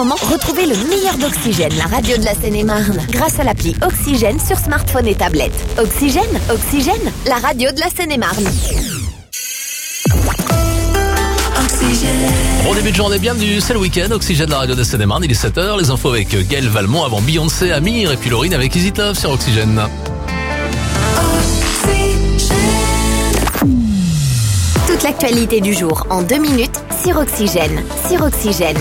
moment, retrouvez le meilleur d'Oxygène, la radio de la Seine-et-Marne, grâce à l'appli Oxygène sur smartphone et tablette. Oxygène, la radio de la Seine-et-Marne. Bon début de journée, bienvenue, c'est le week-end, Oxygène, la radio de Seine-et-Marne, il est 7h, les infos avec Gaël Valmont avant Beyoncé, Amir et puis Laurine avec Easy Love sur Oxygène. Toute l'actualité du jour en 2 minutes sur Oxygène. Oxygène.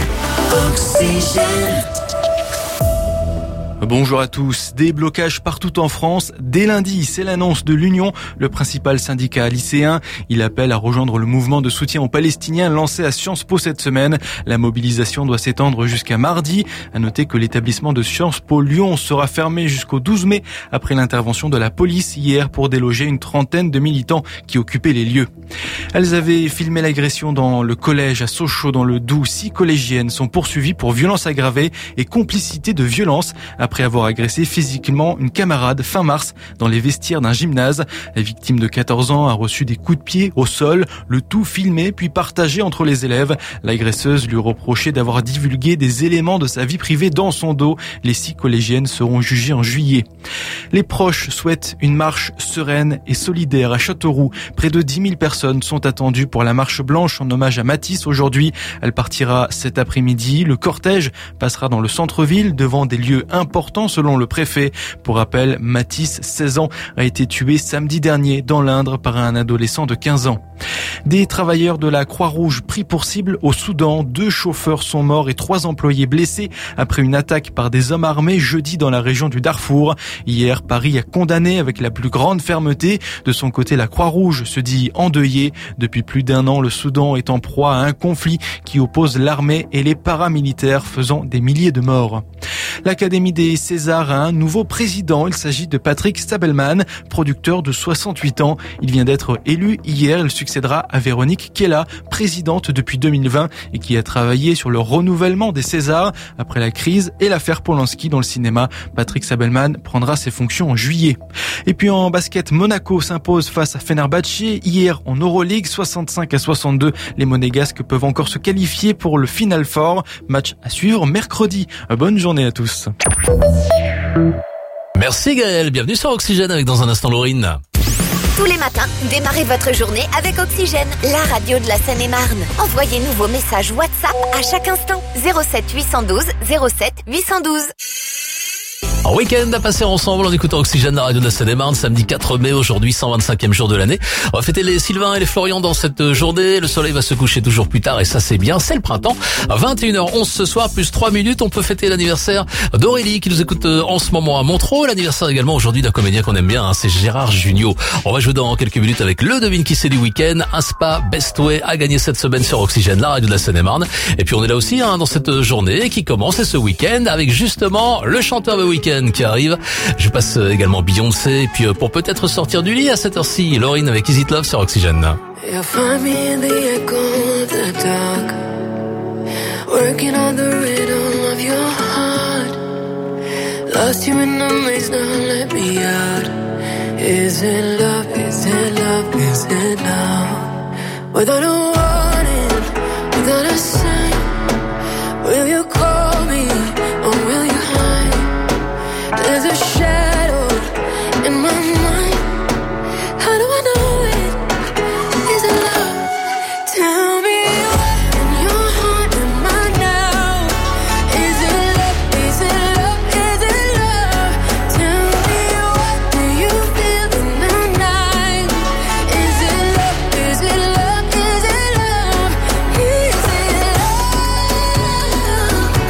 Bonjour à tous. Des blocages partout en France. Dès lundi, c'est l'annonce de l'Union, le principal syndicat lycéen. Il appelle à rejoindre le mouvement de soutien aux Palestiniens lancé à Sciences Po cette semaine. La mobilisation doit s'étendre jusqu'à mardi. À noter que l'établissement de Sciences Po Lyon sera fermé jusqu'au 12 mai après l'intervention de la police hier pour déloger une trentaine de militants qui occupaient les lieux. Elles avaient filmé l'agression dans le collège à Sochaux dans le Doubs. 6 collégiennes sont poursuivies pour violences aggravées et complicité de violence après avoir agressé physiquement une camarade fin mars dans les vestiaires d'un gymnase. La victime de 14 ans a reçu des coups de pied au sol, le tout filmé puis partagé entre les élèves. L'agresseuse lui reprochait d'avoir divulgué des éléments de sa vie privée dans son dos. Les 6 collégiennes seront jugées en juillet. Les proches souhaitent une marche sereine et solidaire à Châteauroux. Près de 10 000 personnes sont attendues pour la marche blanche en hommage à Matisse aujourd'hui. Elle partira cet après-midi. Le cortège passera dans le centre-ville devant des lieux importants selon le préfet. Pour rappel, Matisse, 16 ans, a été tué samedi dernier dans l'Indre par un adolescent de 15 ans. Des travailleurs de la Croix-Rouge pris pour cible au Soudan. 2 chauffeurs sont morts et 3 employés blessés après une attaque par des hommes armés jeudi dans la région du Darfour. Hier, Paris a condamné avec la plus grande fermeté. De son côté, la Croix-Rouge se dit endeuillée. Depuis plus d'1 an, le Soudan est en proie à un conflit qui oppose l'armée et les paramilitaires, faisant des milliers de morts. L'Académie des Césars a un nouveau président. Il s'agit de Patrick Stabelman, producteur de 68 ans. Il vient d'être élu hier. Il succédera à Véronique Kella, présidente depuis 2020 et qui a travaillé sur le renouvellement des Césars après la crise et l'affaire Polanski dans le cinéma. Patrick Stabelman prendra ses fonctions en juillet. Et puis en basket, Monaco s'impose face à Fenerbahçe hier en Euroleague 65-62. Les Monégasques peuvent encore se qualifier pour le Final Four. Match à suivre mercredi. Bonne journée à tous. Merci Gaël, bienvenue sur Oxygène avec dans un instant Laurine. Tous les matins, démarrez votre journée avec Oxygène, la radio de la Seine-et-Marne. Envoyez-nous vos messages WhatsApp à chaque instant. 07 812 07 812. Un week-end à passer ensemble en écoutant Oxygène, la radio de la Seine-et-Marne, samedi 4 mai, aujourd'hui 125e jour de l'année. On va fêter les Sylvain et les Florian dans cette journée. Le soleil va se coucher toujours plus tard et ça c'est bien, c'est le printemps. À 21h11 ce soir, plus 3 minutes, on peut fêter l'anniversaire d'Aurélie qui nous écoute en ce moment à Montreux. L'anniversaire également aujourd'hui d'un comédien qu'on aime bien, c'est Gérard Jugnot. On va jouer dans quelques minutes avec le devine qui c'est du week-end. Un spa Best Way à gagner cette semaine sur Oxygène, la radio de la Seine-et-Marne. Et puis on est là aussi dans cette journée qui commence ce week-end avec justement le chanteur de week-end qui arrive. Je passe également Beyoncé et puis pour peut-être sortir du lit à cette heure-ci, Laurine avec Easy Love sur Oxygène. You'll find me in the echo of the dark, working on the rhythm of your heart. Lost you in the maze, now let me out. Is it love, is it love, is it love? Without a warning, without a sign, will you call me or will you hide? There's a shadow in my mind. How do I know it? Is it love? Tell me what in your heart am I now? Is it love? Is it love? Is it love? Tell me what do you feel in the night? Is it love? Is it love? Is it love? Is it love?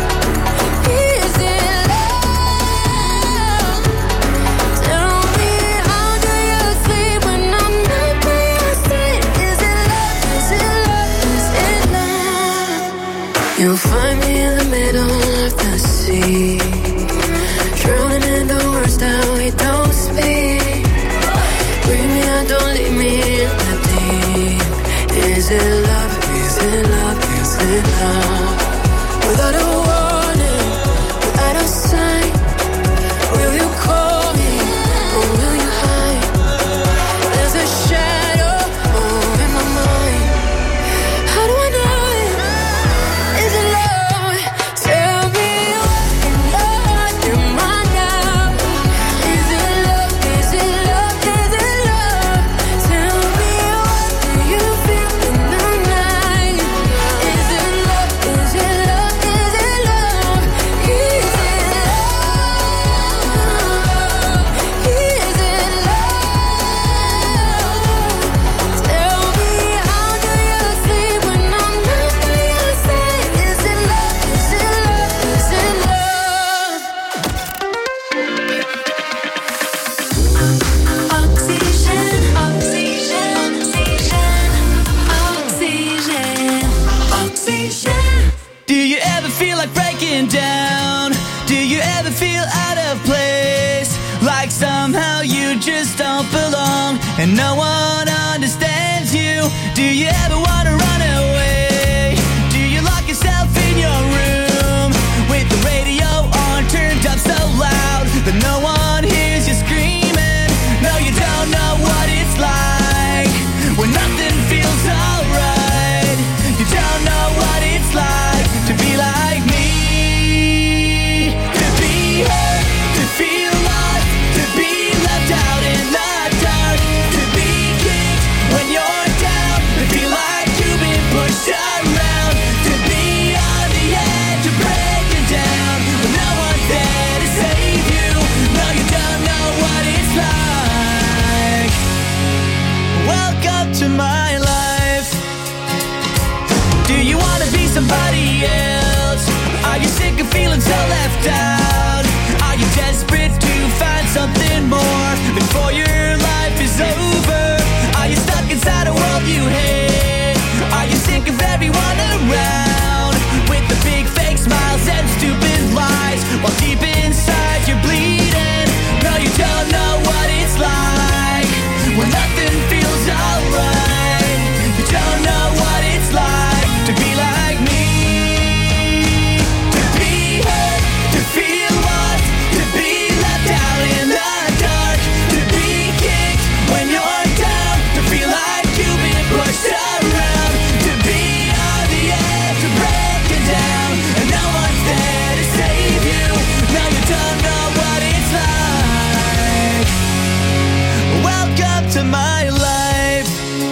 you ever feel out of place? Like somehow you just don't belong and no one understands you. Do you ever wanna run away? Do you lock yourself in your room with the radio on turned up so loud that no one hears you screaming? No, you don't know what it's like when nothing feels alright. You don't know what it's like to be like me, to be hurt, to feel lost, to be left out in the dark, to be kicked when you're down, to feel like you've been pushed around, to be on the edge of breaking down when no one's there to save you. No, you don't know what it's like. Welcome to my life. Do you wanna be somebody else? Are you sick of feeling so left out? Are you desperate to find something more before your life is over? Are you stuck inside a world you hate? Are you sick of everyone around with the big fake smiles and stupid lies while deep inside you're bleeding? No, you don't know what it's like when nothing feels alright. You don't know what it's like to be like me, to be hurt, to feel lost, to be left out in the dark, to be kicked when you're down, to feel like you've been pushed around, to be on the edge of breaking down and no one's there to save you. No, you don't know what it's like. Welcome to my life.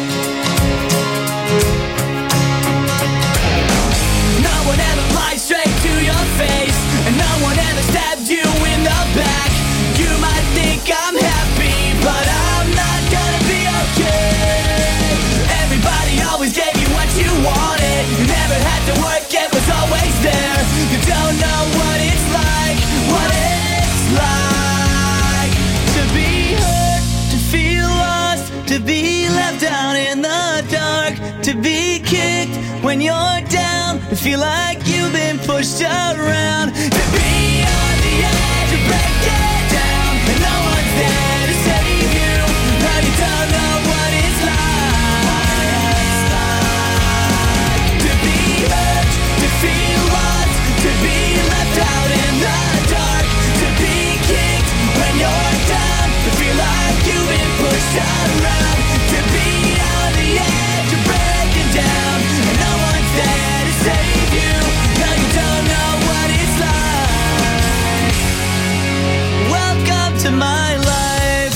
No one ever lied straight to your face, and no one ever stabbed you in the back. You might think I'm happy, but I'm not gonna be okay. Everybody always gave you what you wanted. You never had to work, it was always there. You don't know what it's like, what it's like to be hurt, to feel lost, to be left out in the dark, to be kicked when you're down, to feel like you've been pushed around, to be on the edge of breaking down and no one's there to save you. No, you don't know what it's like to be hurt, to feel lost, to be left out in the dark, to be kicked when you're down, to feel like you've been pushed around, to be on the edge of breaking down and no one's there to save you. No, you don't know what it's like. Welcome to my life.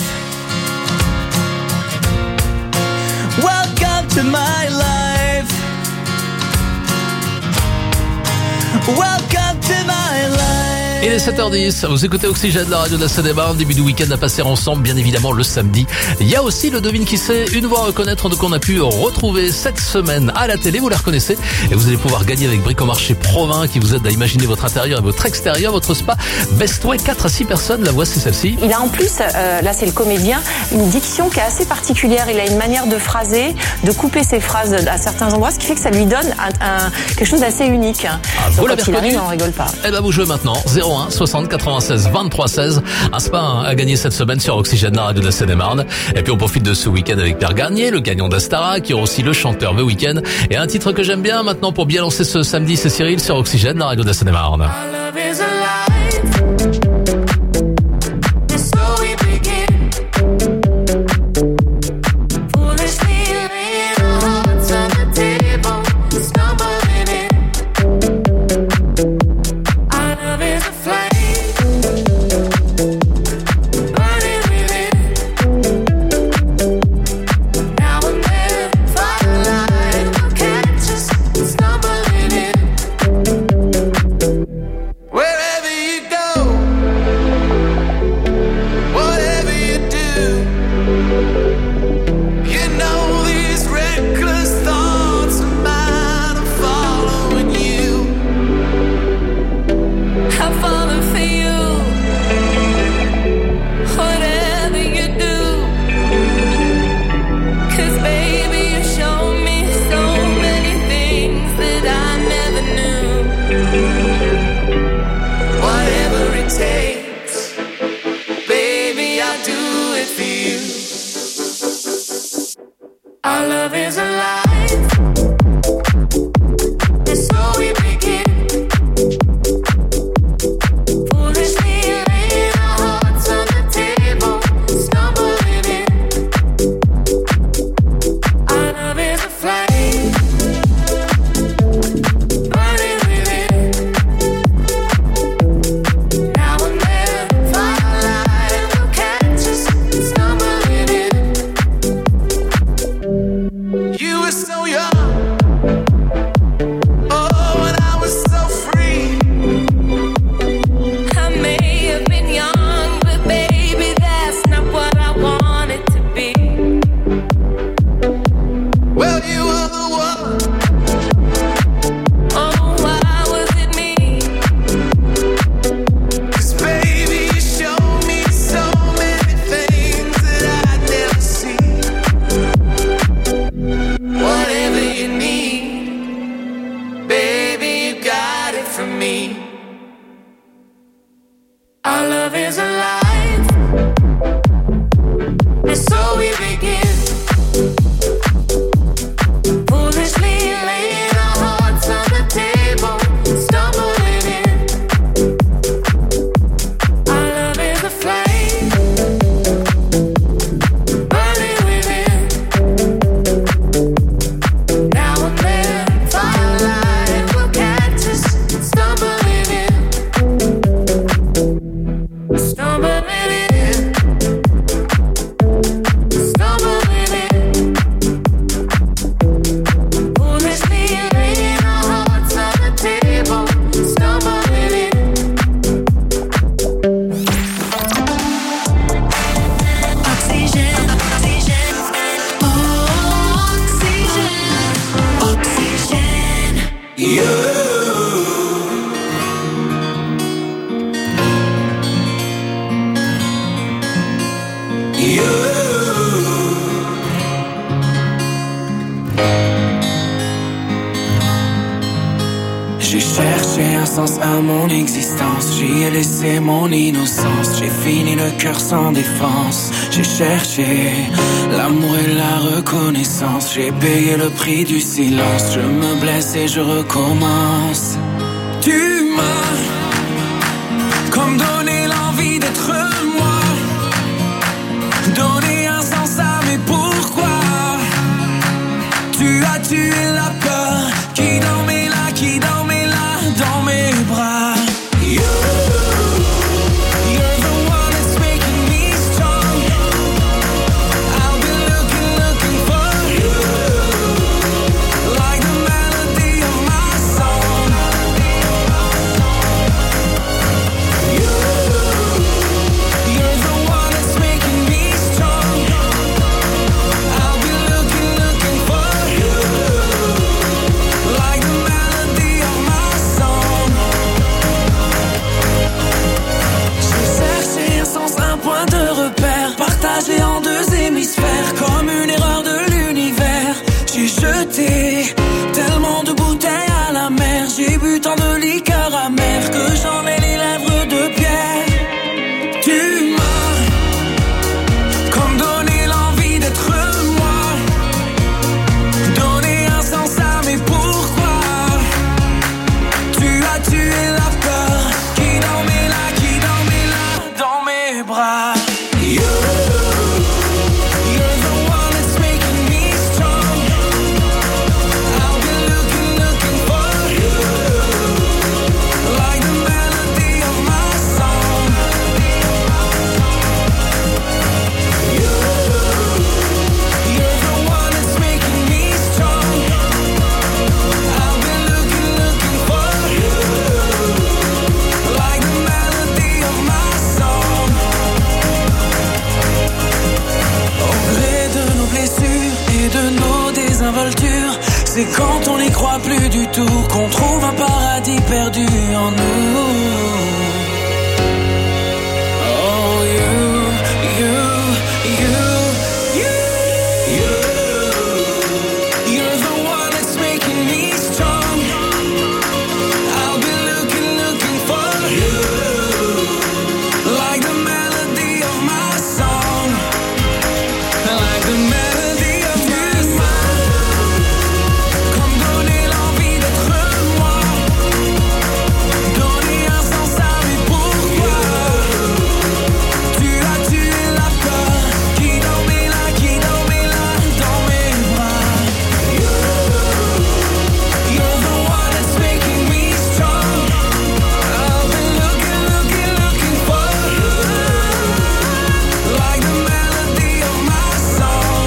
Welcome to my life. Welcome to my life. Il est 7h10, vous écoutez Oxygène, la radio de la Seine-et-Marne, début du week-end à passer ensemble, bien évidemment le samedi. Il y a aussi le devine qui sait, une voix à reconnaître qu'on a pu retrouver cette semaine à la télé, vous la reconnaissez, et vous allez pouvoir gagner avec Bricomarché Provins qui vous aide à imaginer votre intérieur et votre extérieur, votre spa Bestway, 4 à 6 personnes, la voix c'est celle-ci. Il a en plus, là c'est le comédien, une diction qui est assez particulière, il a une manière de phraser, de couper ses phrases à certains endroits, ce qui fait que ça lui donne quelque chose d'assez unique. Vous l'avez reconnu, on rigole pas. Eh ben vous jouez maintenant, 01 60 96 23 16, un spa à gagner cette semaine sur Oxygène, la radio de la Seine-et-Marne. Et puis on profite de ce week-end avec Pierre Garnier, le gagnant d'Astara, qui est aussi le chanteur The Weeknd. Et un titre que j'aime bien maintenant pour bien lancer ce samedi, c'est Cyril sur Oxygène, la radio de la Seine-et-Marne. Falling à mon existence. J'y ai laissé mon innocence. J'ai fini le cœur sans défense. J'ai cherché l'amour et la reconnaissance. J'ai payé le prix du silence. Je me blesse et je recommence. Tu m'as comme donné l'envie d'être moi, donné un sens à mes pourquoi. Tu as tué la peur qui dormait là, qui dormait là dans mes bras. You're the one that's making me strong. I'll be looking for you, like the melody of my song. You're the one that's making me strong. I'll be looking for you, like the melody of my song. J'ai cherché un sens, un point de repère, partagé en deux hémisphères, comme une erreur de l'univers. J'ai jeté tellement de bouteilles à la mer, j'ai bu tant de liqueur amère que j'en ai les lèvres de pierre. Tu m'as comme donné l'envie d'être moi, donné un sens à mes pourquoi. Tu as tué la peur qui dormait là dans mes bras. You're the one that's making me strong. I'll be looking for you, like the melody of my song. You're the one that's making me strong. I'll be looking for you, like the melody of my song. Au gré de nos blessures et de nos désinvoltures, c'est quand on n'y croit plus du tout qu'on trouve un paradis perdu en nous. Oh, you're the one that's making me strong. I'll be looking for you, like the melody of my song, like the melody of my song. Comme donner l'envie d'être moi, donner un sens à mes pourquoi. Tu as tué la peur qui dormait là dans mes bras. You're the one that's making me strong. I'll be looking for you, like the melody of my song.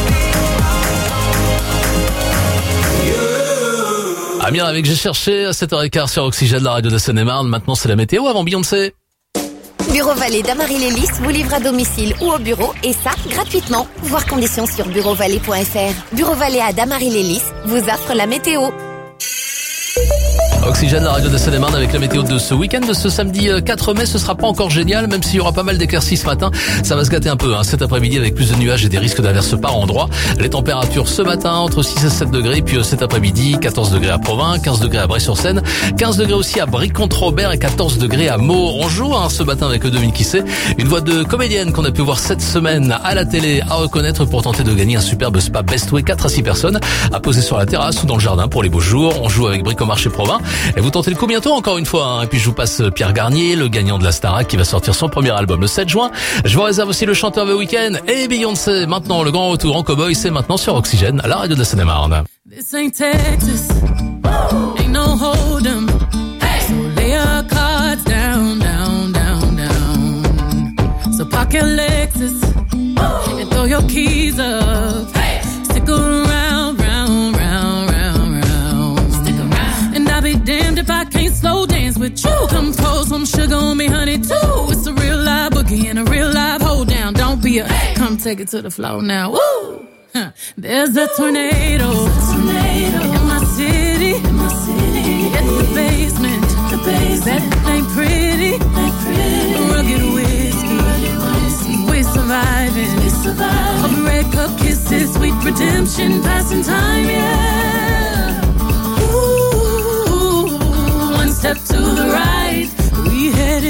Amir avec J'ai cherché à 7h15 sur Oxygène, la radio de la Seine-et-Marne. Maintenant, c'est la météo avant Beyoncé. Bureau Vallée d'Amarie-Lélis vous livre à domicile ou au bureau et ça, gratuitement. Voir conditions sur bureauvalais.fr. Bureau Vallée à Damarie-Lélis vous offre la météo. Oxygène, la radio de Seine-et-Marne avec la météo de ce week-end, de ce samedi 4 mai. Ce sera pas encore génial, même s'il y aura pas mal d'éclaircies ce matin. Ça va se gâter un peu, cet après-midi avec plus de nuages et des risques d'averses par endroits. Les températures ce matin entre 6 et 7 degrés, puis cet après-midi 14 degrés à Provins, 15 degrés à Bray-sur-Seine, 15 degrés aussi à Brie-Comte-Robert et 14 degrés à Meaux. On joue ce matin avec Dominique Quissé, une voix de comédienne qu'on a pu voir cette semaine à la télé à reconnaître pour tenter de gagner un superbe spa Bestway 4 à 6 personnes à poser sur la terrasse ou dans le jardin pour les beaux jours. On joue avec Bricomarché Provins et vous tentez le coup bientôt encore une fois. Et puis je vous passe Pierre Garnier, le gagnant de la Starac qui va sortir son premier album le 7 juin. Je vous réserve aussi le chanteur The Weeknd et Beyoncé. Maintenant le grand retour en cowboy, c'est maintenant sur Oxygène, la radio de la Seine-et-Marne. This ain't Texas, ain't no hold'em. So lay your cards down, down, down, down. So park your Lexus and throw your keys up. Stick around, round, round, round, round. Stick around. And I'll be damned if I can't slow dance with you. Come pour some sugar on me, honey, too. It's a real live boogie and a real live hold down. Don't be a come take it to the floor now. Woo! There's a tornado in my city. It's the basement. That ain't pretty. Rugged whiskey. We're surviving. All the red cup kisses, sweet redemption, passing time, yeah. Ooh, one step to the right.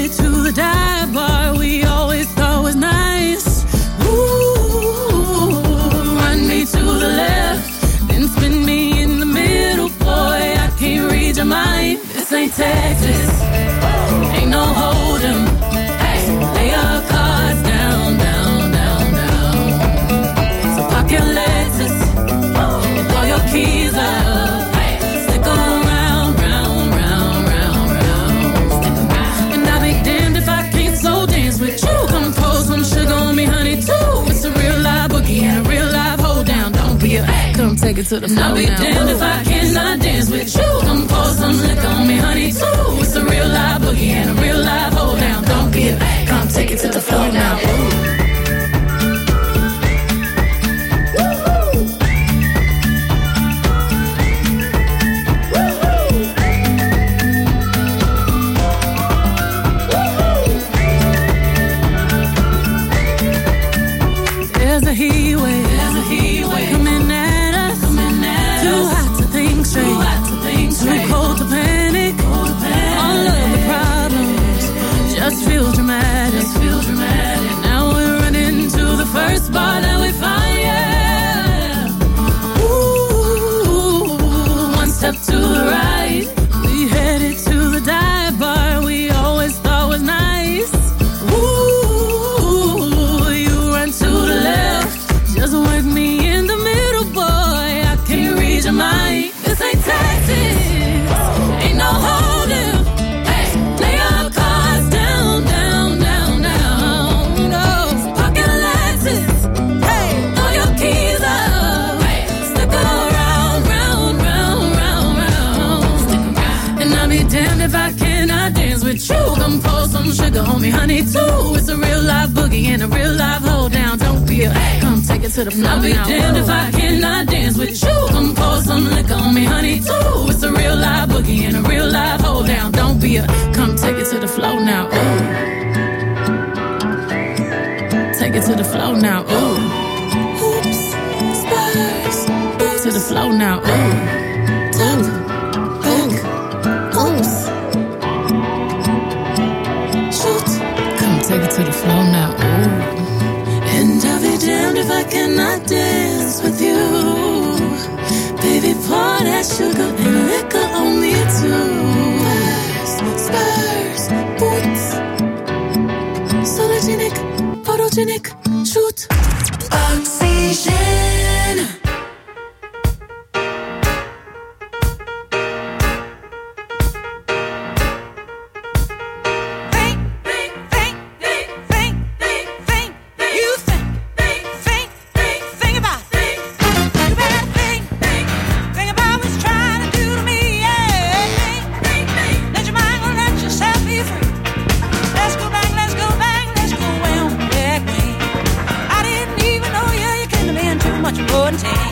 headed to the dive bar we always thought was nice. Ooh, run me to the left, then spin me in the middle. Boy, I can't read your mind. This ain't Texas, ain't no hold'em. Hey, lay your cards down, down, down, down. So park your Lexus and throw your keys up. Stick 'em round, round, round, round, round. And I'll be damned if I can't slow dance with you. Come pour some sugar on me, honey, too. It's a real live boogie and a real live hold down. Don't be a come take it to the floor. I'll be damned if I cannot dance with you. Come pour some liquor on me, honey, too. It's a real live boogie and a real live hold down. Don't be a come take it to the floor now. There's a heat wave coming at us. Too hot to think straight, too cold to panic. All of the problems just feel dramatic. Now we're running to the first bar that we find. Yeah. Ooh, one step to the right, we headed to the dive bar we always thought was nice. Ooh, you run to the left, just work me in the middle, boy. I can't read your mind. This ain't Texas, ain't no hold'em. Hey, lay your cards down, down, down, down. No, pocket Lexus. Hey, throw your keys up. Hey, stick around, round, round, round, round. And I'll be damned if I cannot dance with you. Come pour some sugar on me, honey, too. It's a real live boogie and a real live hold down. Don't be a come take it to the floor. I'll be damned if I cannot dance with you. Come pour some liquor on me, honey, too. It's a real live boogie and a real live hold down. Don't be a come take it to the floor now. Ooh, take it to the floor now. Ooh, hoops, spurs, to the floor now. Ooh, tap, back, oops, shoot. Come take it to the floor now. Ooh. And I'll be damned if I cannot dance with you. Baby, pour that sugar and liquor on me too. Spurs, boots, sologenic, photogenic, shoot. Oxygen. Much more than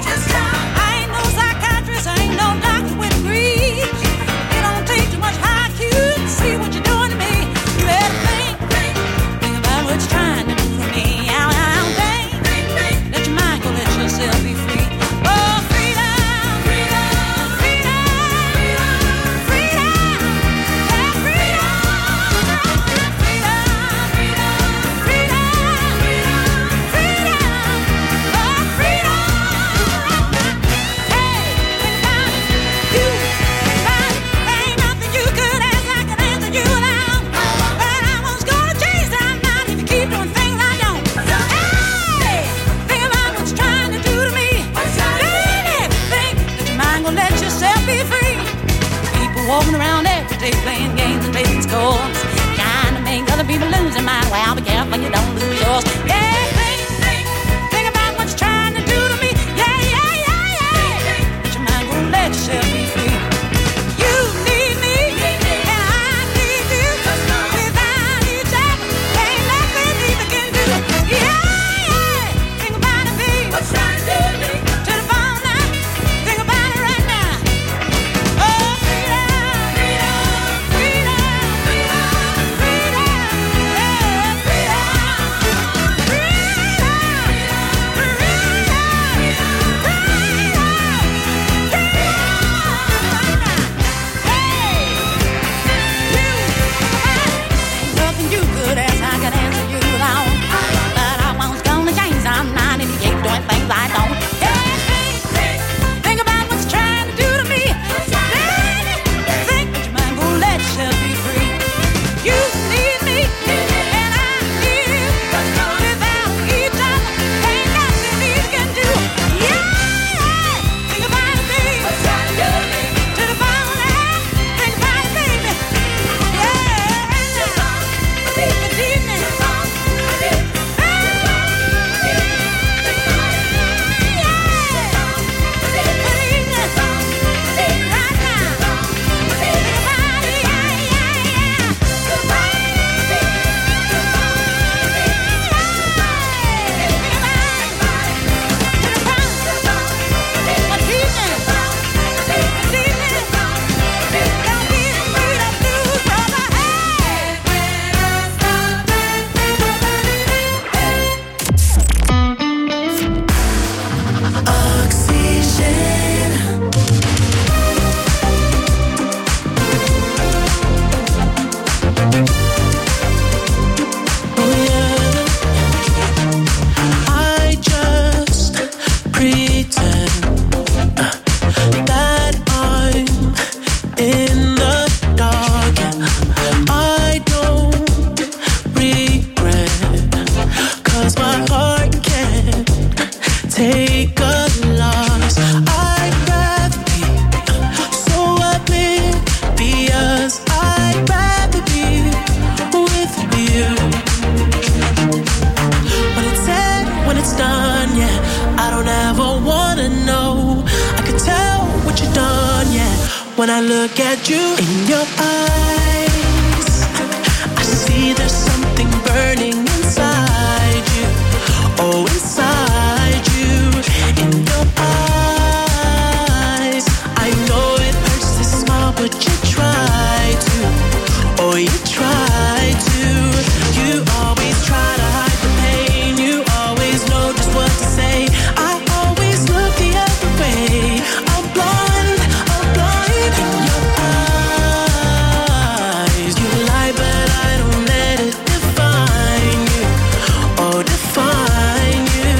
when I look at you. In your eyes, I see there's something burning inside you. Oh, inside you. In your eyes, I know it hurts to smile, but you try to. Oh, you try to. You always try to hide the pain. You always know just what to say. I always look the other way. I'm blind in your eyes. You lie, but I don't let it define you. Oh, define you.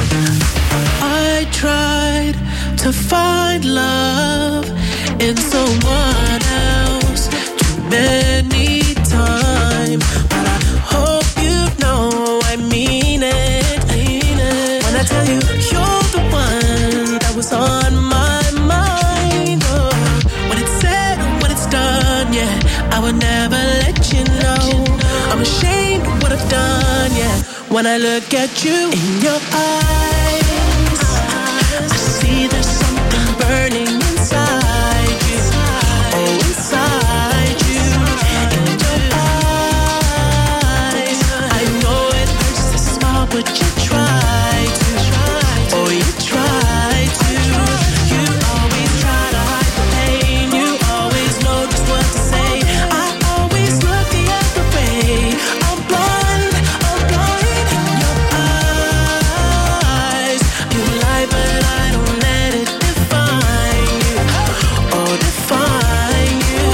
I tried to find love in someone else too many times, but I hope you know I mean it. When I tell you you're the one that was on my mind, oh, when it's said and when it's done, yeah, I would never let you know. I'm ashamed of what I've done, yeah. When I look at you in your eyes, I see there's something burning inside you. Oh, inside you. In your eyes, I know it hurts to smile, but you try to. Oh, you try to. You always try to hide the pain. You always know just what to say. I always look the other way. I'm blind in your eyes. You lie, but I don't let it define you. Oh, define you.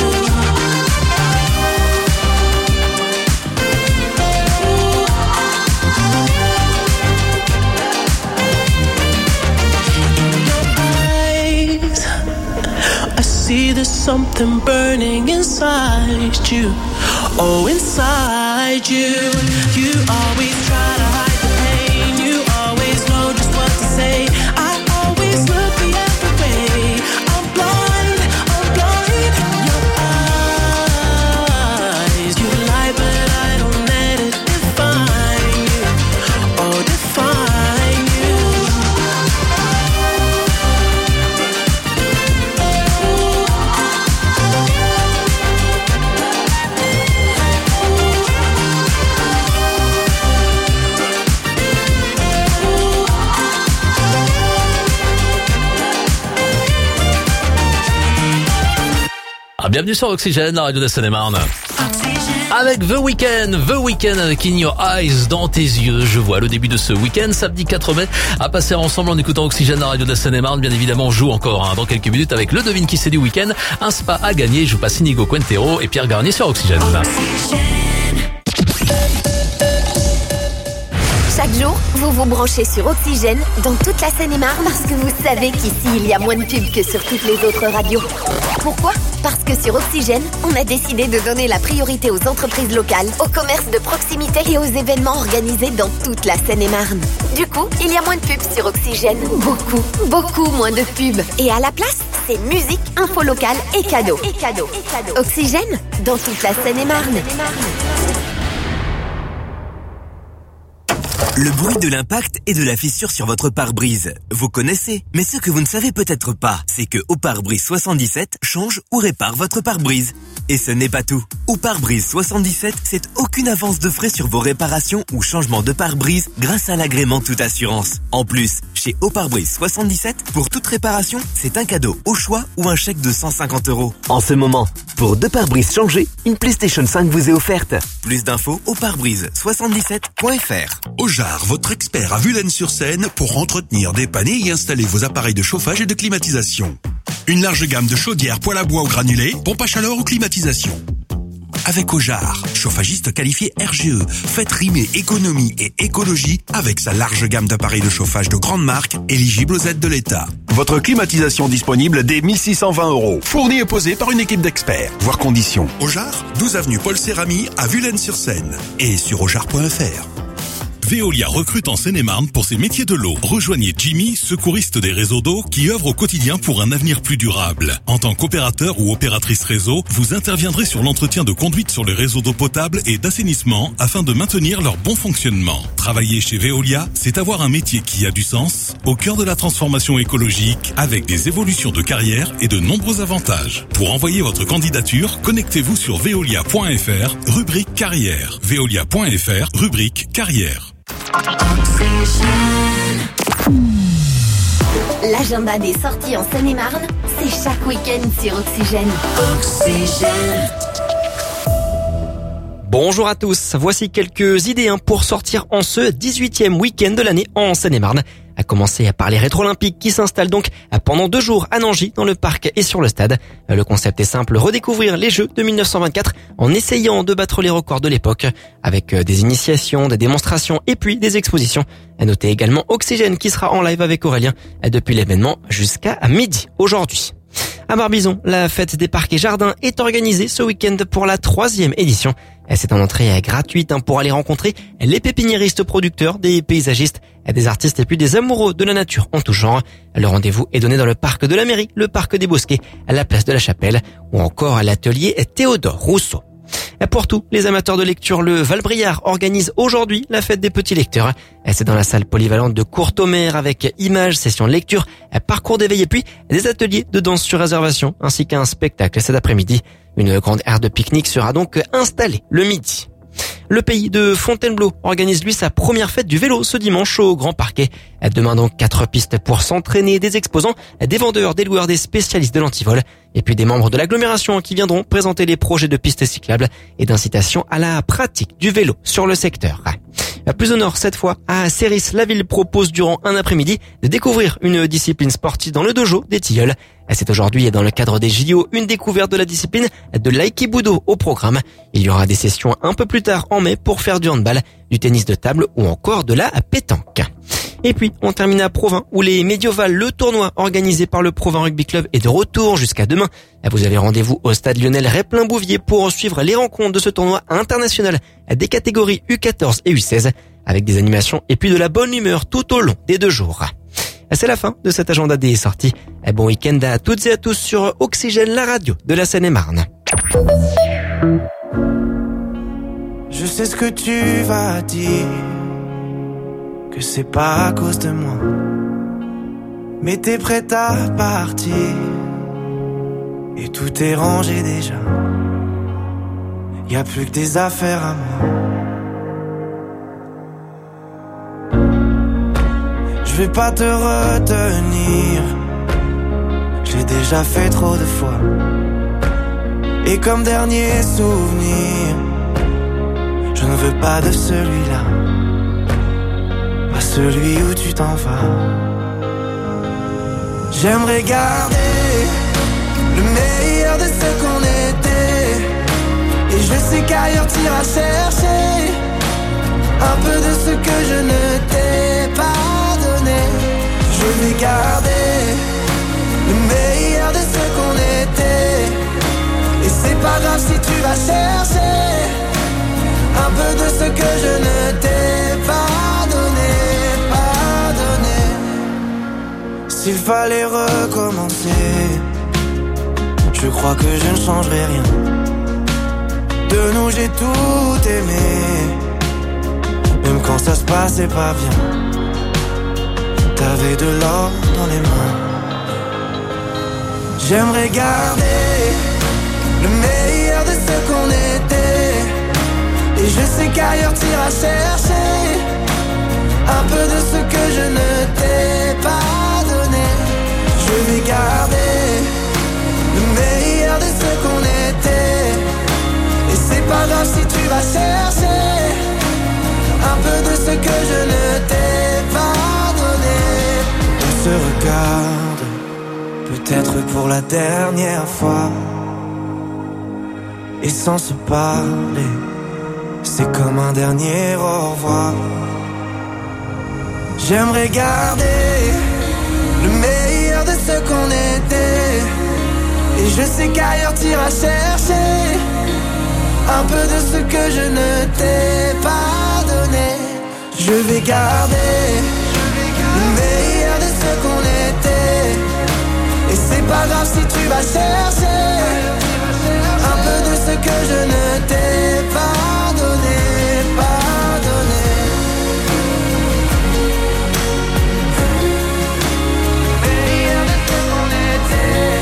In your eyes, I see there's something burning inside you. Oh, inside you. You always try to hide the pain. You always know just what to say. I always look the other way. I'm blind in your eyes. You lie, but I don't let it define you. Oh, define you. Bienvenue sur Oxygène, la radio de la Seine-et-Marne. Avec The Weeknd avec In Your Eyes, dans tes yeux. Je vois le début de ce week-end, samedi 4 mai, à passer ensemble en écoutant Oxygène, la radio de la Seine-et-Marne. Bien évidemment, on joue encore dans quelques minutes avec le devine qui c'est du week-end. Un spa à gagner. Je vous passe Inigo Quintero et Pierre Garnier sur Oxygène. Chaque jour, vous vous branchez sur Oxygène dans toute la Seine-et-Marne parce que vous savez qu'ici, il y a moins de pubs que sur toutes les autres radios. Pourquoi ? Parce que sur Oxygène, on a décidé de donner la priorité aux entreprises locales, aux commerces de proximité et aux événements organisés dans toute la Seine-et-Marne. Du coup, il y a moins de pubs sur Oxygène. Beaucoup moins de pubs. Et à la place, c'est musique, info locale et cadeaux. Oxygène, dans toute la Seine-et-Marne. Le bruit de l'impact et de la fissure sur votre pare-brise. Vous connaissez, mais ce que vous ne savez peut-être pas, c'est que Au Pare-Brise 77 change ou répare votre pare-brise. Et ce n'est pas tout. Au Pare-Brise 77, c'est aucune avance de frais sur vos réparations ou changements de pare-brise grâce à l'agrément toute assurance. En plus, chez Au Pare-Brise 77, pour toute réparation, c'est un cadeau au choix ou un chèque de 150 €. En ce moment, pour 2 pare-brises changés, une PlayStation 5 vous est offerte. Plus d'infos au parebrise77.fr. Ojar, votre expert à Vulaines-sur-Seine pour entretenir, dépanner et installer vos appareils de chauffage et de climatisation. Une large gamme de chaudières, poêle à bois ou granulés, pompe à chaleur ou climatisation. Avec Ojar, chauffagiste qualifié RGE, faites rimer économie et écologie avec sa large gamme d'appareils de chauffage de grande marque éligibles aux aides de l'État. Votre climatisation disponible dès 1620 €. Fournie et posée par une équipe d'experts. Voir conditions. Ojar, 12 avenue Paul Cérami à Vulaines-sur-Seine et sur ojar.fr. Veolia recrute en Seine-et-Marne pour ses métiers de l'eau. Rejoignez Jimmy, secouriste des réseaux d'eau, qui œuvre au quotidien pour un avenir plus durable. En tant qu'opérateur ou opératrice réseau, vous interviendrez sur l'entretien de conduite sur les réseaux d'eau potable et d'assainissement afin de maintenir leur bon fonctionnement. Travailler chez Veolia, c'est avoir un métier qui a du sens, au cœur de la transformation écologique, avec des évolutions de carrière et de nombreux avantages. Pour envoyer votre candidature, connectez-vous sur veolia.fr, rubrique carrière. Veolia.fr, rubrique carrière. L'agenda des sorties en Seine-et-Marne, c'est chaque week-end sur Oxygène. Oxygène. Bonjour à tous, voici quelques idées pour sortir en ce 18e week-end de l'année en Seine-et-Marne. À commencer par les rétro-olympiques qui s'installent donc pendant 2 jours à Nangy, dans le parc et sur le stade. Le concept est simple, redécouvrir les Jeux de 1924 en essayant de battre les records de l'époque, avec des initiations, des démonstrations et puis des expositions. À noter également Oxygène qui sera en live avec Aurélien depuis l'événement jusqu'à midi aujourd'hui. À Barbizon, la fête des parcs et jardins est organisée ce week-end pour la 3e édition. C'est en entrée gratuite pour aller rencontrer les pépiniéristes producteurs, des paysagistes, des artistes et puis des amoureux de la nature en tout genre. Le rendez-vous est donné dans le parc de la mairie, le parc des Bosquets, à la place de la Chapelle ou encore à l'atelier Théodore Rousseau. Pour tous les amateurs de lecture, le Val-Briard organise aujourd'hui la fête des petits lecteurs. C'est dans la salle polyvalente de Courtomère avec images, sessions de lecture, parcours d'éveil et puis des ateliers de danse sur réservation ainsi qu'un spectacle cet après-midi. Une grande aire de pique-nique sera donc installée le midi. Le pays de Fontainebleau organise lui sa première fête du vélo ce dimanche au Grand Parquet. Demain donc 4 pistes pour s'entraîner, des exposants, des vendeurs, des loueurs, des spécialistes de l'antivol et puis des membres de l'agglomération qui viendront présenter les projets de pistes cyclables et d'incitation à la pratique du vélo sur le secteur. Plus au nord cette fois, à Céris, la ville propose durant un après-midi de découvrir une discipline sportive dans le dojo des Tilleuls. C'est aujourd'hui dans le cadre des JO une découverte de la discipline de l'aïkibudo au programme. Il y aura des sessions un peu plus tard en mai pour faire du handball, du tennis de table ou encore de la pétanque. Et puis, on termine à Provins, où les Médiovales, le tournoi organisé par le Provins Rugby Club est de retour jusqu'à demain. Vous avez rendez-vous au stade Lionel Replin-Bouvier pour suivre les rencontres de ce tournoi international des catégories U14 et U16, avec des animations et puis de la bonne humeur tout au long des 2 jours. C'est la fin de cet agenda des sorties. Bon week-end à toutes et à tous sur Oxygène, la radio de la Seine-et-Marne. Je sais ce que tu vas dire, que c'est pas à cause de moi, mais t'es prête à partir et tout est rangé déjà. Y a plus que des affaires à moi. Je vais pas te retenir, j'ai déjà fait trop de fois. Et comme dernier souvenir, je ne veux pas de celui-là, pas celui où tu t'en vas. J'aimerais garder le meilleur de ce qu'on était, et je sais qu'ailleurs t'iras chercher un peu de ce que je ne t'ai pas donné. Je vais garder le meilleur de ce qu'on était, et c'est pas grave si tu vas chercher un peu de ce que je ne t'ai pas donné, pas donné. S'il fallait recommencer, je crois que je ne changerai rien. De nous j'ai tout aimé, même quand ça se passait pas bien. T'avais de l'or dans les mains. J'aimerais garder le meilleur de ce qu'on était, et je sais qu'ailleurs t'iras chercher un peu de ce que je ne t'ai pas donné. Je vais garder le meilleur de ce qu'on était, et c'est pas grave si tu vas chercher un peu de ce que je ne t'ai pas donné. On se regarde, peut-être pour la dernière fois, et sans se parler, c'est comme un dernier au revoir. J'aimerais garder le meilleur de ce qu'on était, et je sais qu'ailleurs t'iras chercher un peu de ce que je ne t'ai pas donné. Je vais garder le meilleur de ce qu'on était. Et c'est pas grave si tu vas chercher un peu de ce que je ne t'ai pas donné, pardonné. Meilleur de ce qu'on était.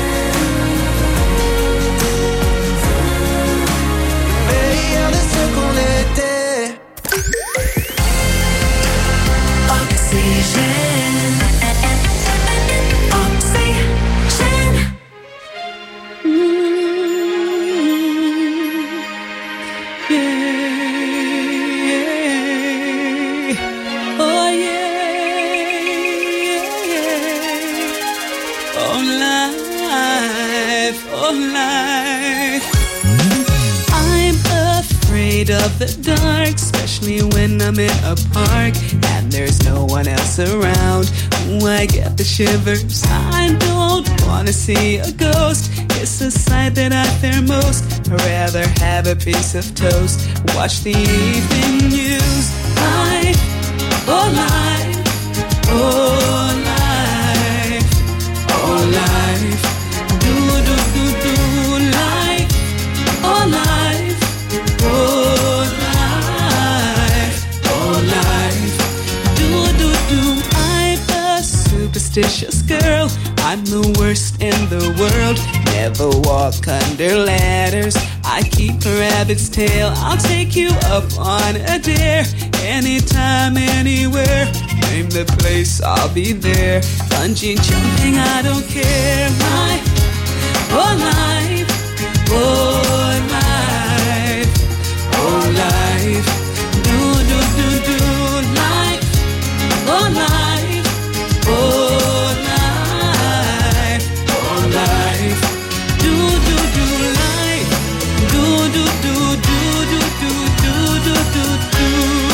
Meilleur de ce qu'on était. Oxygène. Oxygène. Oh yeah. Oh life, oh life. I'm afraid of the dark, especially when I'm in a park and there's no one else around. Ooh, I get the shivers. I don't wanna see a ghost. It's the sight that I fear most. I'd rather have a piece of toast, watch the evening news. Life, oh life, oh life, oh life. Do do do do life, oh life, oh life, oh life. Do do do. I'm a superstitious girl. I'm the worst in the world. Never walk under ladders. I keep a rabbit's tail. I'll take you up on a dare. Anytime, anywhere. Name the place, I'll be there. Bungee jumping, I don't care. Life, oh life, oh life, oh life. Do do do do life, oh life, oh life, oh life. Do do do life, do do do do do do do do do do.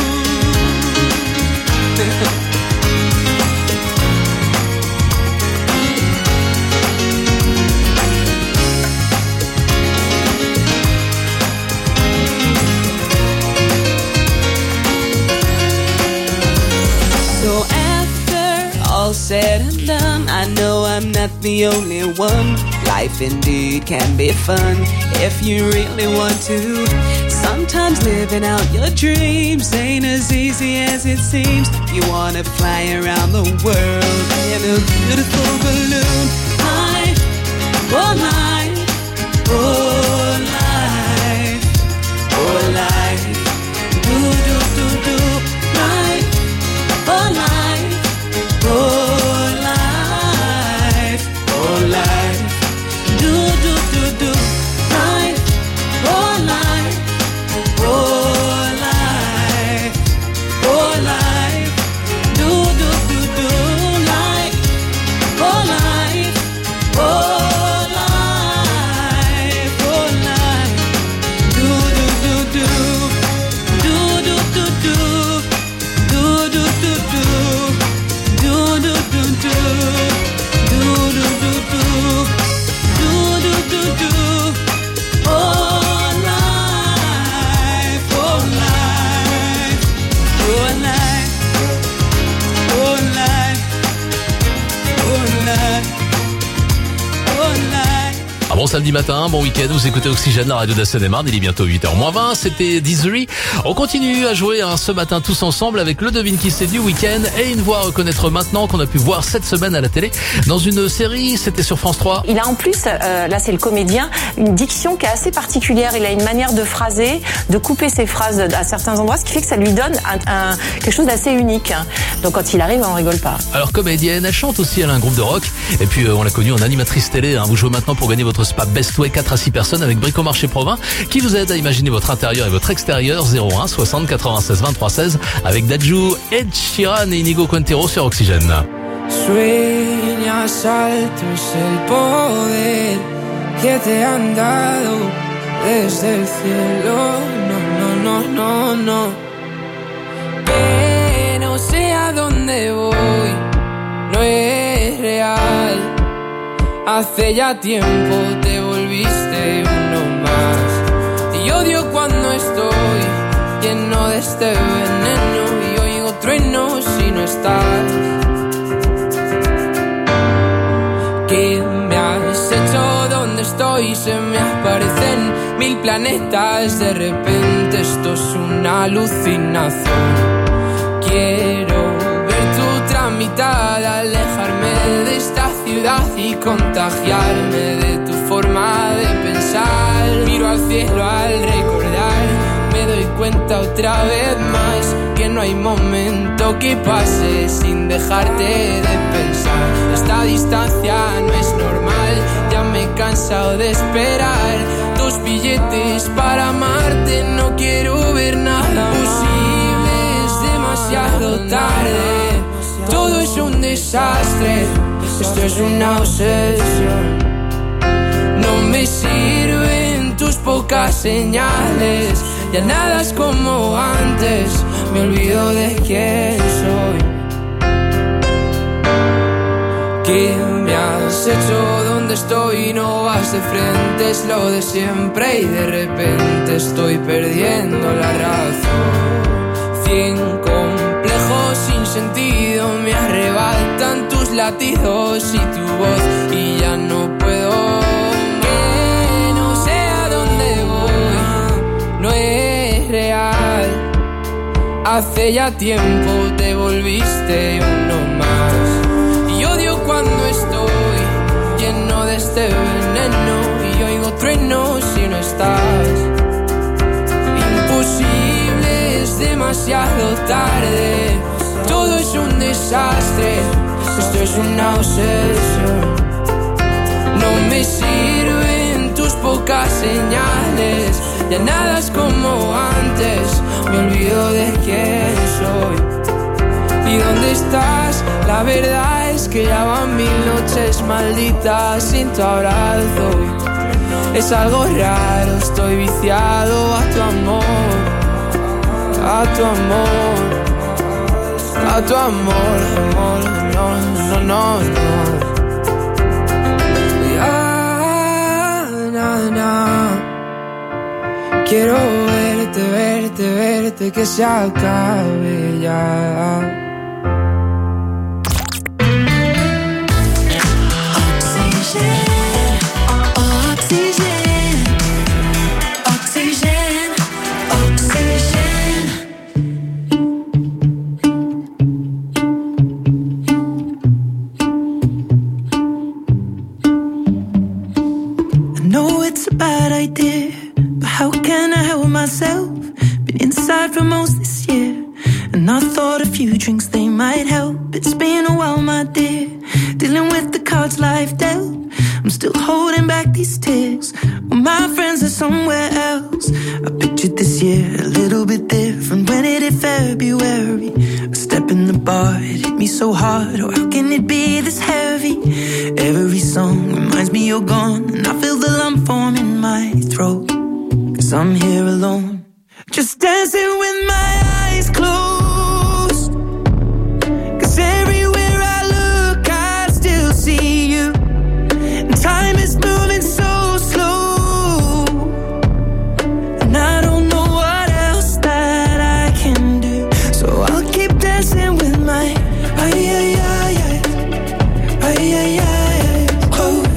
So after all said and done, I know I'm not the only one. Life indeed can be fun if you really want to. Sometimes living out your dreams ain't as easy as it seems. You wanna fly around the world in a beautiful balloon. Life, oh life, oh life, oh life. Do do do do life, oh life, oh life, oh life. Do do do do life, oh life, oh life, oh life. Do do do do life, oh life, oh life, oh life. Do do do do, do do do do, do do do do, do do do do, do do do do. Do do do do, oh life, oh life, oh life, oh life, oh life, oh life. Ah bon samedi matin, bon week-end, vous écoutez Oxygène, la radio de la Seine-et-Marne, il est bientôt 8h-20, c'était Deezery. On continue à jouer ce matin tous ensemble avec le devine qui c'est du week-end et une voix à reconnaître maintenant qu'on a pu voir cette semaine à la télé dans une série, c'était sur France 3. Il a en plus, là c'est le comédien, une diction qui est assez particulière. Il a une manière de phraser, de couper ses phrases à certains endroits, ce qui fait que ça lui donne quelque chose d'assez unique. Donc quand il arrive, on rigole pas. Alors comédienne, elle chante aussi, elle a un groupe de rock et puis on l'a connue en animatrice télé. Vous jouez maintenant pour gagner votre spa Best Way 4 à 6 personnes avec Bricomarché Provins qui vous aide à imaginer votre intérieur et votre extérieur. 01 60 96 23 16 avec Dadju, Ed Sheeran et Inigo Quintero sur Oxygène. Sueñas alto es el poder que te han dado desde el cielo. No, no, no, no, no. Pero sé a dónde voy, no es real. Hace ya tiempo te volviste uno más. Y odio cuando estoy lleno de este veneno y oigo otro trueno si no estás. ¿Qué me has hecho? ¿Dónde estoy? Se me aparecen 1000 planetas. De repente esto es una alucinación. Quiero ver tu tramitada, alejarme de esta ciudad y contagiarme de tu forma de pensar. Miro al cielo al recordar, me doy cuenta otra vez más que no hay momento que pase sin dejarte de pensar. Esta distancia no es normal, ya me he cansado de esperar. 2 billetes para amarte, no quiero ver nada posible, es demasiado tarde. Todo es un desastre, esto es una obsesión. No me sirven tus pocas señales, ya nada es como antes, me olvido de quién soy. ¿Qué me has hecho? ¿Dónde estoy? No vas de frente, es lo de siempre y de repente estoy perdiendo la razón. 100 complejos sin sentido me arrebatan tus latidos y tu voz y ya no puedo. Que no sé a dónde voy, no es real. Hace ya tiempo te volviste uno más. Y odio cuando estoy lleno de este veneno y oigo truenos si no estás. Imposible, es demasiado tarde. Todo es un desastre, esto es una obsesión. No me sirven tus pocas señales, ya nada es como antes, me olvido de quién soy. ¿Y dónde estás? La verdad es que ya van 1000 noches malditas sin tu abrazo. Es algo raro, estoy viciado a tu amor, a tu amor, a tu amor, amor, no, no, no, no. Quiero verte, verte, verte, que se acabe ya. For most this year, and I thought a few drinks they might help. It's been a while, my dear, dealing with the cards life dealt. I'm still holding back these tears, well, my friends are somewhere else. I pictured this year a little bit different when it hit February. A step in the bar, it hit me so hard. Oh, how can it be this heavy? Every song reminds me you're gone, and I feel the lump form in my throat, 'cause I'm here alone, just dancing with my eyes closed. 'Cause everywhere I look, I still see you. And time is moving so slow, and I don't know what else that I can do. So I'll keep dancing with my eyes closed.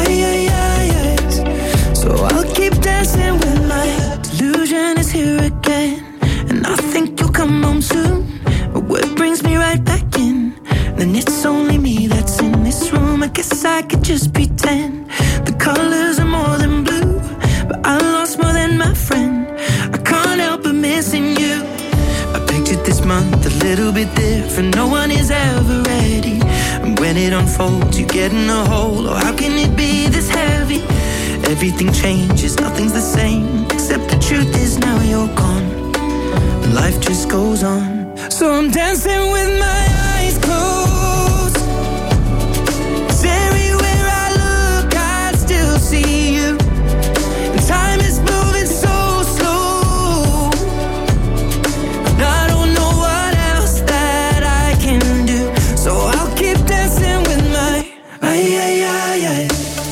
So I'll keep dancing with my delusion is here again, and I think you'll come home soon. But what brings me right back in? Then it's only me that's in this room. I guess I could just pretend the colors are more than blue, but I lost more than my friend. I can't help but missing you. I pictured this month a little bit different. No one is ever ready, and when it unfolds, you get in a hole. Oh, how can it be this heavy? Everything changes, nothing's the same, except the truth is now you're gone, and life just goes on. So I'm dancing with my eyes closed, 'cause everywhere I look, I still see you. And time is moving so slow, and I don't know what else that I can do. So I'll keep dancing with my eyes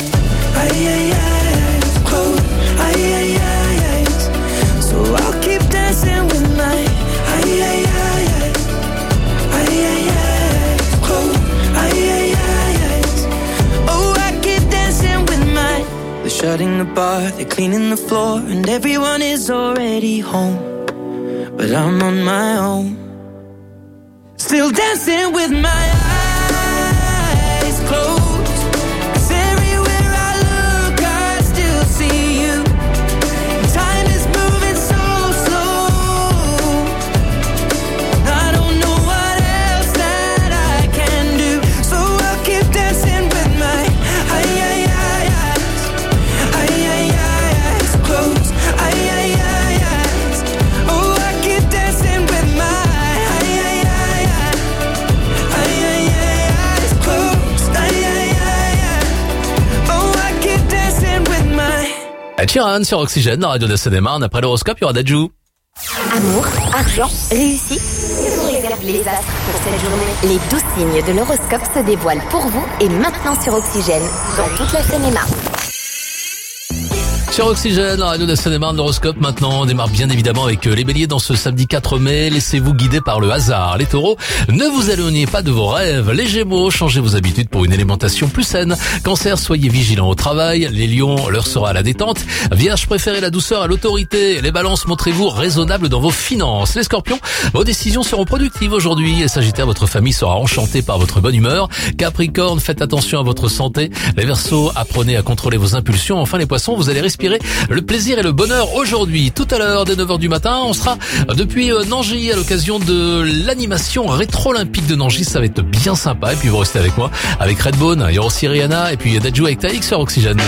closed. So I'll keep dancing with my eyes the bar, they're cleaning the floor, and everyone is already home. But I'm on my own, still dancing with my eyes closed. 'Cause everywhere I look, I still see you. Time is moving so slow. I don't know what else that I can do, so I'll keep dancing with my eyes closed. Eyes. Oh, I keep dancing with my eyes closed. Oh, I keep dancing with my. Chiran sur Oxygène, la radio de la Seine-et-Marne. Après l'horoscope, il y aura Dadju. Amour, argent, réussite. Que vous réservent les astres pour cette journée? Les 12 signes de l'horoscope se dévoilent pour vous et maintenant sur Oxygène, dans toute la Seine-et-Marne. Sur Oxygène, la radio de la Seine-et-Marne, l'horoscope maintenant. On démarre bien évidemment avec les béliers dans ce samedi 4 mai. Laissez-vous guider par le hasard. Les taureaux, ne vous éloignez pas de vos rêves. Les gémeaux, changez vos habitudes pour une alimentation plus saine. Cancer, soyez vigilants au travail. Les lions, l'heure sera à la détente. Vierge, préférez la douceur à l'autorité. Les balances, montrez-vous raisonnables dans vos finances. Les scorpions, vos décisions seront productives aujourd'hui. Les sagittaires, votre famille sera enchantée par votre bonne humeur. Capricorne, faites attention à votre santé. Les verseaux, apprenez à contrôler vos impulsions. Enfin les poissons, vous allez respirer le plaisir et le bonheur aujourd'hui. Tout à l'heure, dès 9h du matin, on sera depuis Nangy à l'occasion de l'animation rétro-olympique de Nangy. Ça va être bien sympa. Et puis vous restez avec moi, avec Redbone, il y aura aussi Rihanna et puis Dadju avec Taïk sur Oxygène.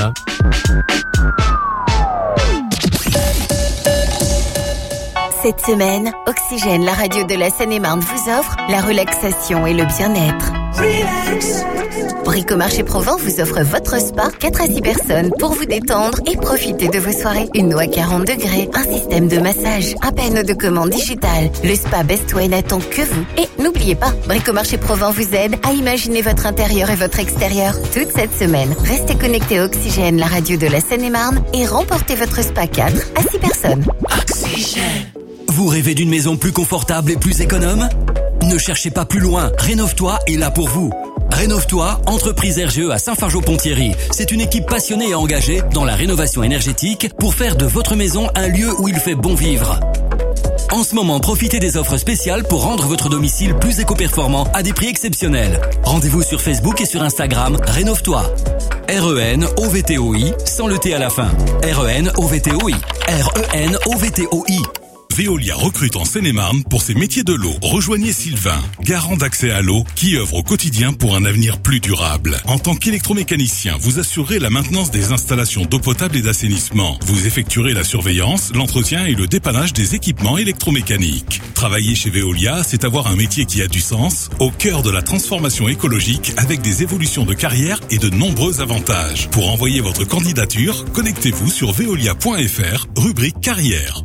Cette semaine, Oxygène, la radio de la Seine-et-Marne, vous offre la relaxation et le bien-être. Relax. Bricomarché Provence vous offre votre spa, 4 à 6 personnes pour vous détendre et profiter de vos soirées. Une eau à 40 degrés, un système de massage, un panneau de commande digital. Le spa Best Way n'attend que vous. Et n'oubliez pas, Bricomarché Provence vous aide à imaginer votre intérieur et votre extérieur. Toute cette semaine, restez connectés à Oxygène, la radio de la Seine-et-Marne, et remportez votre spa 4 à 6 personnes. Oxygène. Vous rêvez d'une maison plus confortable et plus économe? Ne cherchez pas plus loin, Rénove-toi est là pour vous. Rénove-toi, entreprise RGE à Saint-Fargeau-Ponthierry. C'est une équipe passionnée et engagée dans la rénovation énergétique pour faire de votre maison un lieu où il fait bon vivre. En ce moment, profitez des offres spéciales pour rendre votre domicile plus éco-performant à des prix exceptionnels. Rendez-vous sur Facebook et sur Instagram, Rénove-toi. RENOVTOI, sans le T à la fin. RENOVTOI. RENOVTOI. Veolia recrute en Seine-et-Marne pour ses métiers de l'eau. Rejoignez Sylvain, garant d'accès à l'eau, qui œuvre au quotidien pour un avenir plus durable. En tant qu'électromécanicien, vous assurerez la maintenance des installations d'eau potable et d'assainissement. Vous effectuerez la surveillance, l'entretien et le dépannage des équipements électromécaniques. Travailler chez Veolia, c'est avoir un métier qui a du sens, au cœur de la transformation écologique, avec des évolutions de carrière et de nombreux avantages. Pour envoyer votre candidature, connectez-vous sur veolia.fr, rubrique carrière.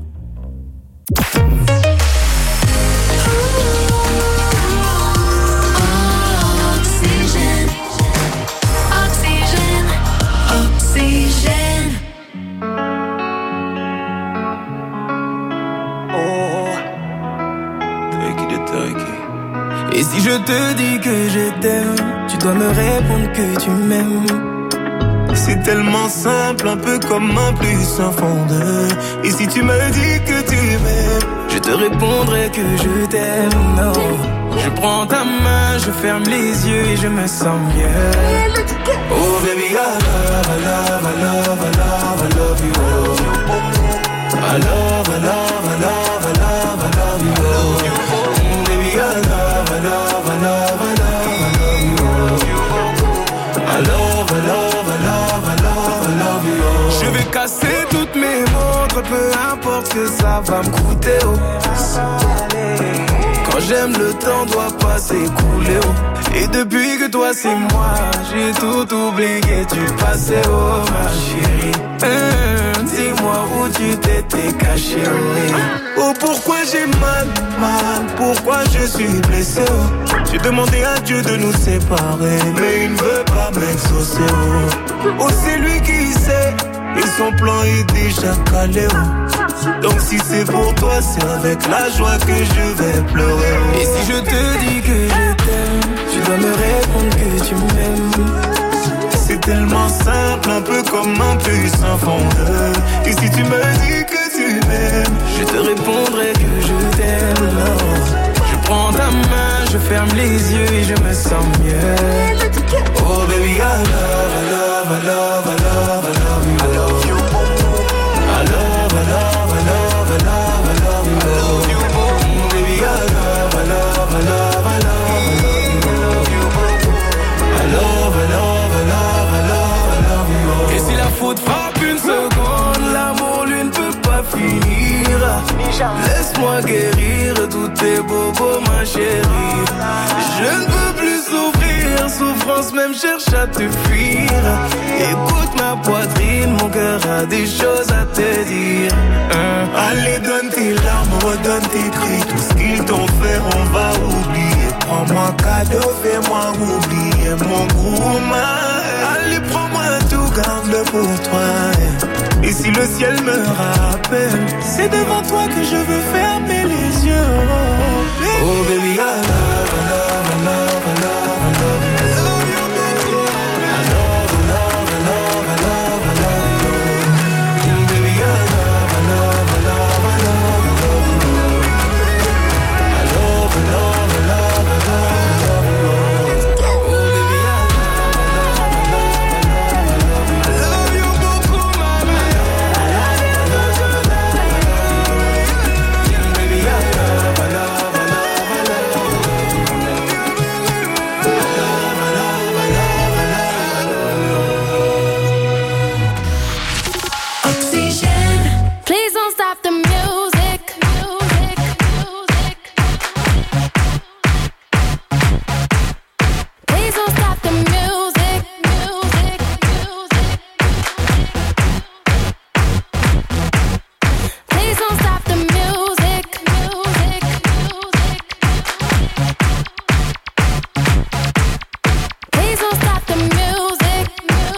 Et si je te dis que je t'aime, tu dois me répondre que tu m'aimes. C'est tellement simple, un peu comme un plus un fond de. Et si tu me dis que tu m'aimes, je te répondrai que je t'aime. Non, je prends ta main, je ferme les yeux et je me sens mieux. Oh baby, I love, I love, I love, I love, I love you. I love, I love, I love, I love, I love you. Baby, I love, I love, I love, I love, I love you. I love, I love, I love, I love, I love you. Je vais casser toutes mes montres, peu importe ce que ça va me coûter. Oh. Quand j'aime, le temps doit pas s'écouler. Oh. Et depuis que toi c'est moi, j'ai tout oublié, tu passais, oh ma chérie. Dis-moi où tu t'étais caché, oui. Oh pourquoi j'ai mal, pourquoi je suis blessé, oh. J'ai demandé à Dieu de nous séparer, mais il ne veut pas m'exaucer, oh. Oh c'est lui qui sait, et son plan est déjà calé, oh. Donc si c'est pour toi, c'est avec la joie que je vais pleurer, oh. Et si je te dis que je t'aime, tu dois me répondre que tu m'aimes. C'est tellement simple, un peu comme un puissant fondeur. Et si tu me dis que tu m'aimes, je te répondrai que je t'aime. Je prends ta main, je ferme les yeux et je me sens mieux. Oh baby, I love, I love, I love, I love, I love you. I love you. I love, I love, I love, I love, I love you. I love you. Baby, I love, I love, I love, I love you. I love, I love, I love, I love, I love you. Et si la faute frappe une seconde, l'amour lui ne peut pas finir. Laisse-moi guérir tous tes bobos, ma chérie. Je ne peux plus souffrir, souffrance même cherche à te fuir. Écoute ma poitrine, mon cœur a des choses à te dire. Allez, donne tes larmes, redonne tes cris. Tout ce qu'ils t'ont fait, on va oublier. Prends-moi cadeau, fais-moi oublier mon gourmand. Allez, prends-moi tout, garde-le pour toi. Et si le ciel me rappelle, c'est devant toi que je veux fermer les yeux. Oh baby, I love, I love, I love, I love, I love you. I love you, baby. I love, I love, I love, I love, I love you. Baby, I love, I love, I love, I love, I love you. I love, I love, I love, I love, I love you. Oh baby, I love, I love, I love, I love, I love you beaucoup, mama. I love you, I love, I love, I love you. Baby, I love, I love, I love, I love, I love you. Please don't stop the music. Please don't stop the music. Please don't stop the music. Please don't stop the music.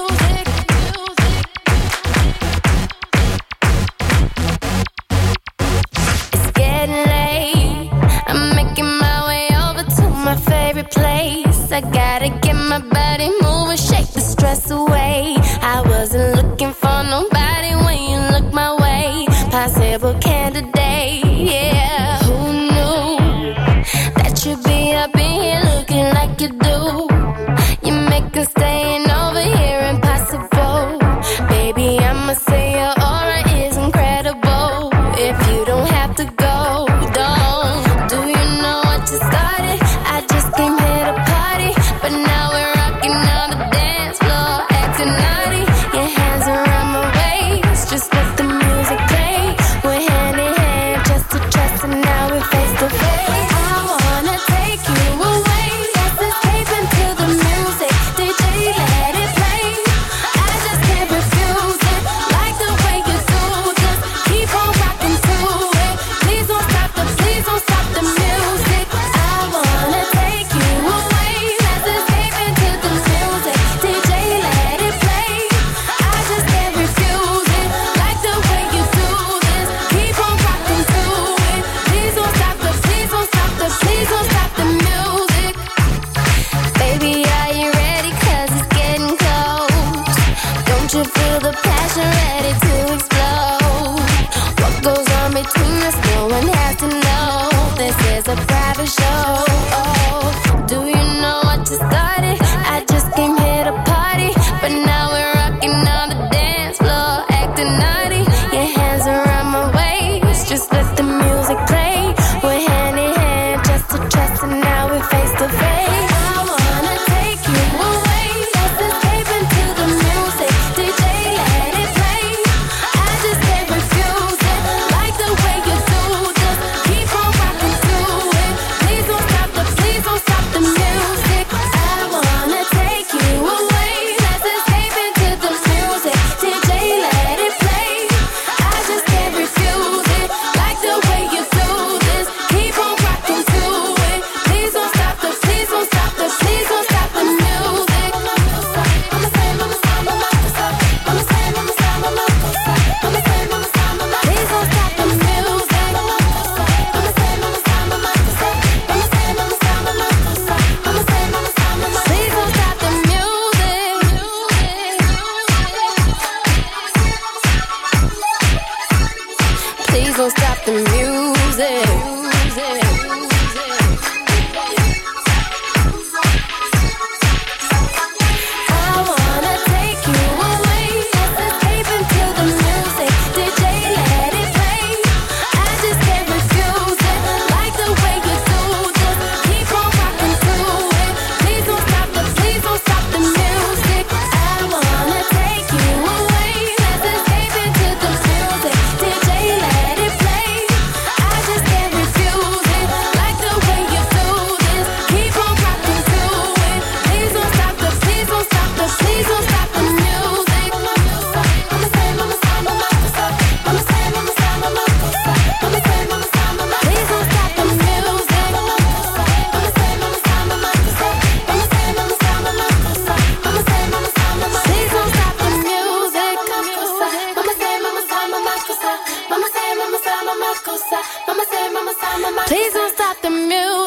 It's getting late. I'm making my way over to my favorite place. I gotta get my body moving, shake the stress away. I wasn't looking for nobody when you look my way. Possible candidate, yeah. Who knew that you'd be up in here looking like you do? You make us staying over here impossible. Baby, I'ma say your aura is incredible. If you don't have to go, don't. Do you know what you started? I just came here to party, but now we're rocking on the dance floor, acting naughty. Your hands around my waist, just let the music play. We're hand in hand, chest to chest, and now we're face to face. I wanna take you away, let's escape into the music. DJ, let it play. I just can't refuse it, like the way you do. Just keep on rocking to it. Please don't stop the music. I wanna take you away, let's escape into the music. DJ, let it play. I just can't refuse it, like the way you do this. Keep on rocking to it. Please don't stop the music. Baby, are you ready? 'Cause it's getting close. Don't you feel the passion ready to explode? What goes on between us, no one has to know. This is a private show. Oh, do you know what you started? I just came here to party, but now we're rocking on the dance floor, acting naughty. Your hands around my waist, just let the music play. We're hand in hand, chest to chest, and now we're face to face. I wanna take you away, let's escape into the music. DJ, let it play. I just can't refuse it, like the way you do. Just keep on rocking to it. Please don't stop stop the music.